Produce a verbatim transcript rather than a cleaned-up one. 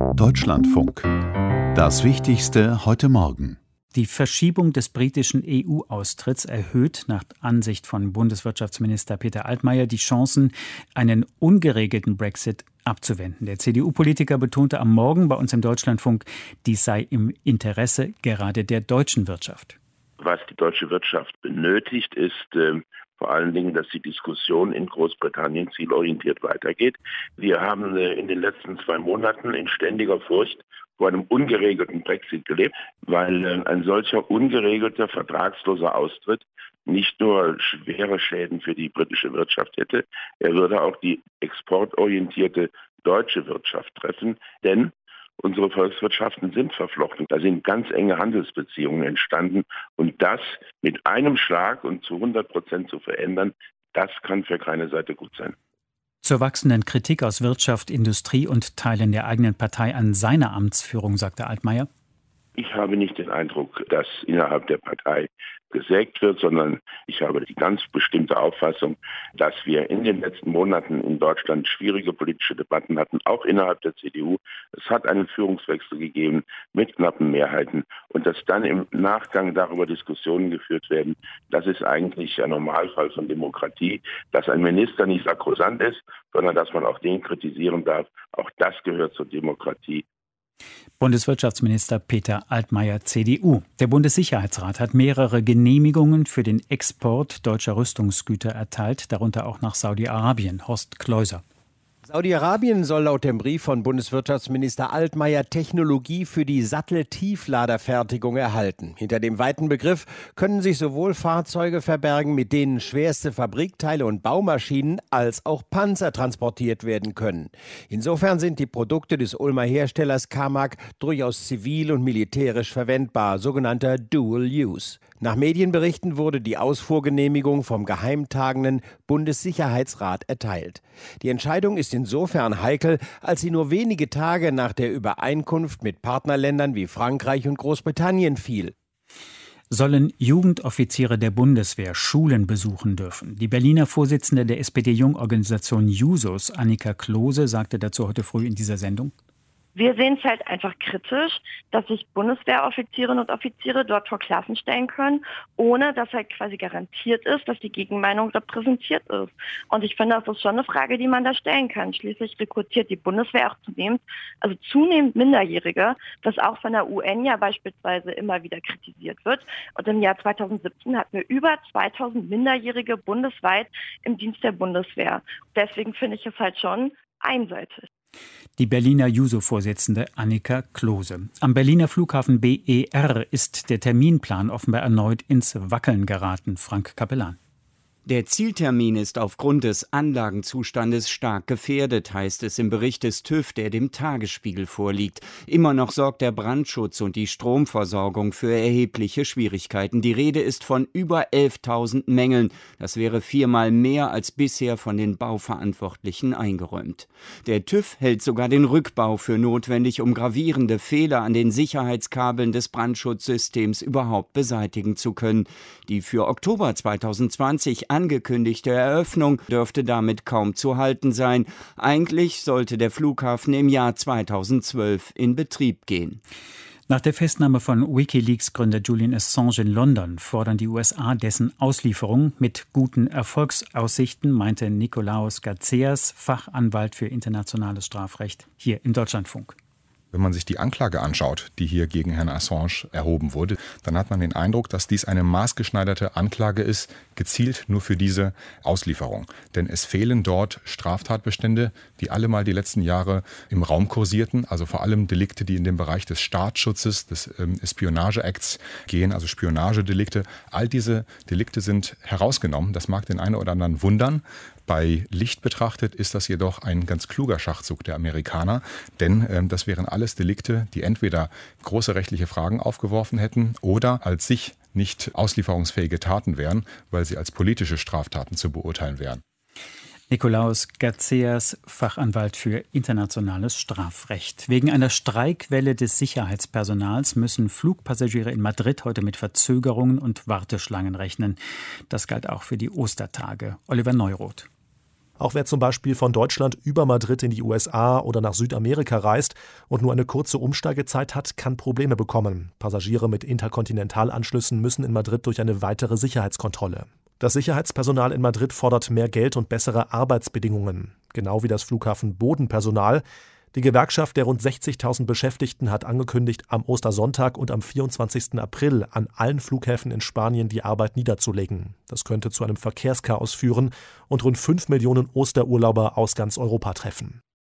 Deutschlandfunk. Das Wichtigste heute Morgen. Die Verschiebung des britischen E U-Austritts erhöht nach Ansicht von Bundeswirtschaftsminister Peter Altmaier die Chancen, einen ungeregelten Brexit abzuwenden. Der C D U-Politiker betonte am Morgen bei uns im Deutschlandfunk, dies sei im Interesse gerade der deutschen Wirtschaft. Was die deutsche Wirtschaft benötigt, ist äh, vor allen Dingen, dass die Diskussion in Großbritannien zielorientiert weitergeht. Wir haben äh, in den letzten zwei Monaten in ständiger Furcht vor einem ungeregelten Brexit gelebt, weil äh, ein solcher ungeregelter, vertragsloser Austritt nicht nur schwere Schäden für die britische Wirtschaft hätte, er würde auch die exportorientierte deutsche Wirtschaft treffen, denn unsere Volkswirtschaften sind verflochten. Da sind ganz enge Handelsbeziehungen entstanden. Und das mit einem Schlag und zu hundert Prozent zu verändern, das kann für keine Seite gut sein. Zur wachsenden Kritik aus Wirtschaft, Industrie und Teilen der eigenen Partei an seiner Amtsführung, sagte Altmaier. Ich habe nicht den Eindruck, dass innerhalb der Partei gesägt wird, sondern ich habe die ganz bestimmte Auffassung, dass wir in den letzten Monaten in Deutschland schwierige politische Debatten hatten, auch innerhalb der C D U. Es hat einen Führungswechsel gegeben mit knappen Mehrheiten und dass dann im Nachgang darüber Diskussionen geführt werden, das ist eigentlich ein Normalfall von Demokratie, dass ein Minister nicht sakrosant ist, sondern dass man auch den kritisieren darf. Auch das gehört zur Demokratie. Bundeswirtschaftsminister Peter Altmaier, C D U. Der Bundessicherheitsrat hat mehrere Genehmigungen für den Export deutscher Rüstungsgüter erteilt, darunter auch nach Saudi-Arabien. Horst Kleuser. Saudi-Arabien soll laut dem Brief von Bundeswirtschaftsminister Altmaier Technologie für die Satteltiefladerfertigung erhalten. Hinter dem weiten Begriff können sich sowohl Fahrzeuge verbergen, mit denen schwerste Fabrikteile und Baumaschinen als auch Panzer transportiert werden können. Insofern sind die Produkte des Ulmer Herstellers Camag durchaus zivil und militärisch verwendbar, sogenannter Dual Use. Nach Medienberichten wurde die Ausfuhrgenehmigung vom geheimtagenden Bundessicherheitsrat erteilt. Die Entscheidung ist insofern heikel, als sie nur wenige Tage nach der Übereinkunft mit Partnerländern wie Frankreich und Großbritannien fiel. Sollen Jugendoffiziere der Bundeswehr Schulen besuchen dürfen? Die Berliner Vorsitzende der S P D-Jungorganisation Jusos, Annika Klose, sagte dazu heute früh in dieser Sendung: Wir sehen es halt einfach kritisch, dass sich Bundeswehroffizierinnen und Offiziere dort vor Klassen stellen können, ohne dass halt quasi garantiert ist, dass die Gegenmeinung repräsentiert ist. Und ich finde, das ist schon eine Frage, die man da stellen kann. Schließlich rekrutiert die Bundeswehr auch zunehmend, also zunehmend Minderjährige, was auch von der U N ja beispielsweise immer wieder kritisiert wird. Und im Jahr zweitausendsiebzehn hatten wir über zweitausend Minderjährige bundesweit im Dienst der Bundeswehr. Deswegen finde ich es halt schon einseitig. Die Berliner Juso-Vorsitzende Annika Klose. Am Berliner Flughafen B E R ist der Terminplan offenbar erneut ins Wackeln geraten. Frank Capellan. Der Zieltermin ist aufgrund des Anlagenzustandes stark gefährdet, heißt es im Bericht des TÜV, der dem Tagesspiegel vorliegt. Immer noch sorgt der Brandschutz und die Stromversorgung für erhebliche Schwierigkeiten. Die Rede ist von über elftausend Mängeln. Das wäre viermal mehr als bisher von den Bauverantwortlichen eingeräumt. Der TÜV hält sogar den Rückbau für notwendig, um gravierende Fehler an den Sicherheitskabeln des Brandschutzsystems überhaupt beseitigen zu können. Die für Oktober zweitausendzwanzig angekündigte Eröffnung dürfte damit kaum zu halten sein. Eigentlich sollte der Flughafen im Jahr zweitausendzwölf in Betrieb gehen. Nach der Festnahme von WikiLeaks-Gründer Julian Assange in London fordern die U S A dessen Auslieferung mit guten Erfolgsaussichten, meinte Nikolaos Gazeas, Fachanwalt für internationales Strafrecht, hier im Deutschlandfunk. Wenn man sich die Anklage anschaut, die hier gegen Herrn Assange erhoben wurde, dann hat man den Eindruck, dass dies eine maßgeschneiderte Anklage ist, gezielt nur für diese Auslieferung. Denn es fehlen dort Straftatbestände, die alle mal die letzten Jahre im Raum kursierten, also vor allem Delikte, die in den Bereich des Staatsschutzes, des ähm, Espionage Acts gehen, also Spionagedelikte. All diese Delikte sind herausgenommen. Das mag den einen oder anderen wundern. Bei Licht betrachtet ist das jedoch ein ganz kluger Schachzug der Amerikaner, denn ähm, das wären alles Delikte, die entweder große rechtliche Fragen aufgeworfen hätten oder als sich nicht auslieferungsfähige Taten wären, weil sie als politische Straftaten zu beurteilen wären. Nikolaos Gazeas, Fachanwalt für internationales Strafrecht. Wegen einer Streikwelle des Sicherheitspersonals müssen Flugpassagiere in Madrid heute mit Verzögerungen und Warteschlangen rechnen. Das galt auch für die Ostertage. Oliver Neuroth. Auch wer zum Beispiel von Deutschland über Madrid in die U S A oder nach Südamerika reist und nur eine kurze Umsteigezeit hat, kann Probleme bekommen. Passagiere mit Interkontinentalanschlüssen müssen in Madrid durch eine weitere Sicherheitskontrolle. Das Sicherheitspersonal in Madrid fordert mehr Geld und bessere Arbeitsbedingungen, genau wie das Flughafenbodenpersonal. Die Gewerkschaft der rund sechzigtausend Beschäftigten hat angekündigt, am Ostersonntag und am vierundzwanzigsten April an allen Flughäfen in Spanien die Arbeit niederzulegen. Das könnte zu einem Verkehrschaos führen und rund fünf Millionen Osterurlauber aus ganz Europa treffen.